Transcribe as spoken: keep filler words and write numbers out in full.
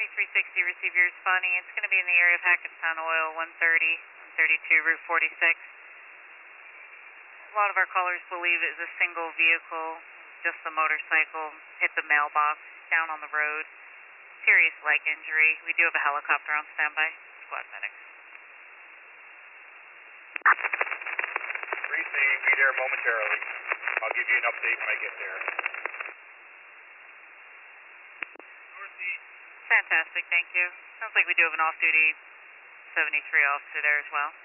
seventy-three sixty, receive your responding. It's going to be in the area of Hackettstown Oil, one thirty, thirty-two, Route forty-six. A lot of our callers believe it was a single vehicle, just a motorcycle, hit the mailbox, down on the road. Serious leg injury. We do have a helicopter on standby. Squad medics. Receive, be there momentarily. I'll give you an update when I get there. Fantastic, thank you. Sounds like we do have an off-duty seventy-three officer there as well.